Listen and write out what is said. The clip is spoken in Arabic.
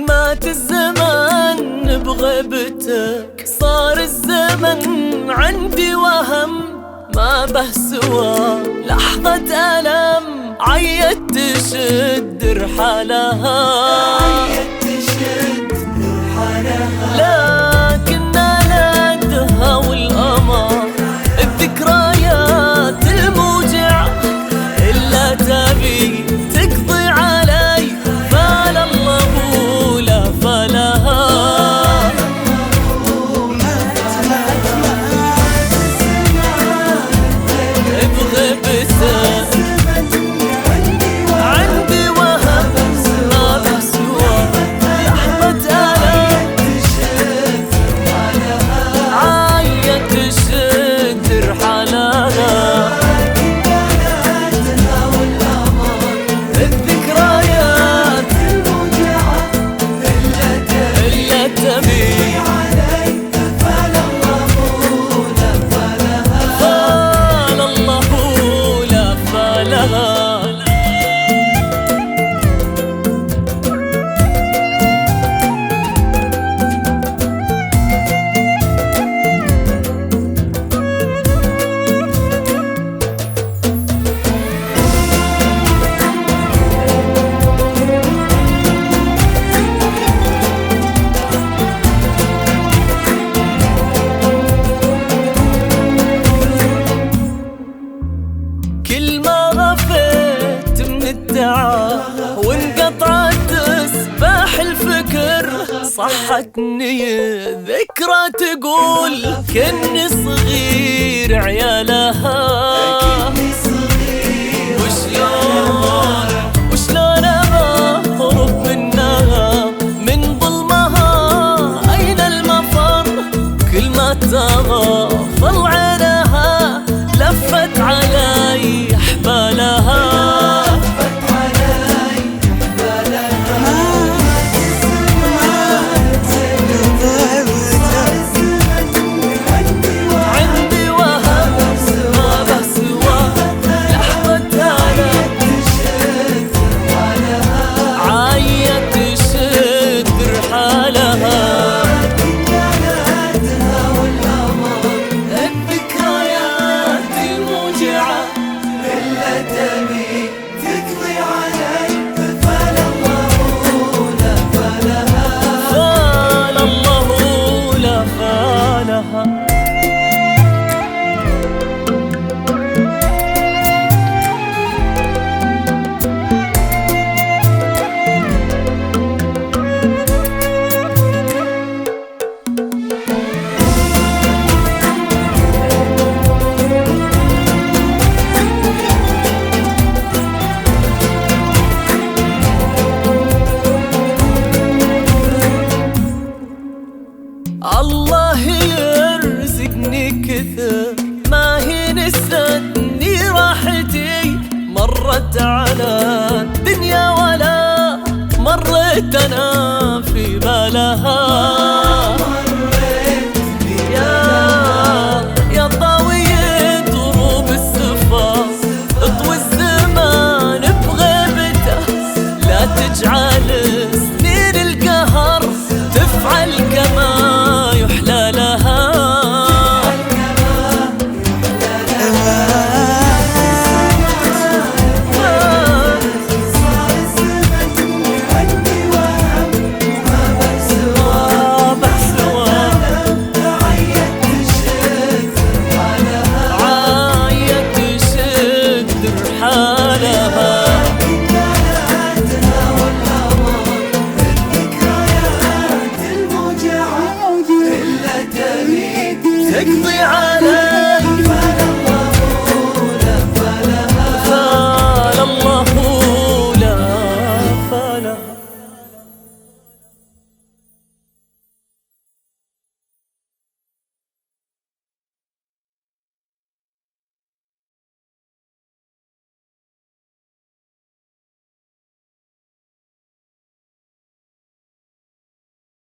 مات الزمان بغيبتك، صار الزمن عندي وهم ما به سوى لحظة ألم، عيت تشد رحالها، لكن نالتها والأمر الذكريات الموجعة إلا تبي تقضي علي، فلا الله ولا فلها. وانقطعت تسبح الفكر، صحتني ذكرى تقول كني صغير عيالها، وشلون اهرب منها من ظلمها، اين المفر كل ما تغفل عينها، لفت علي احبالها. الله يرزقني كثر ما هي نستني راحتي، مرت على الدنيا ولا مرت أنا في بالها.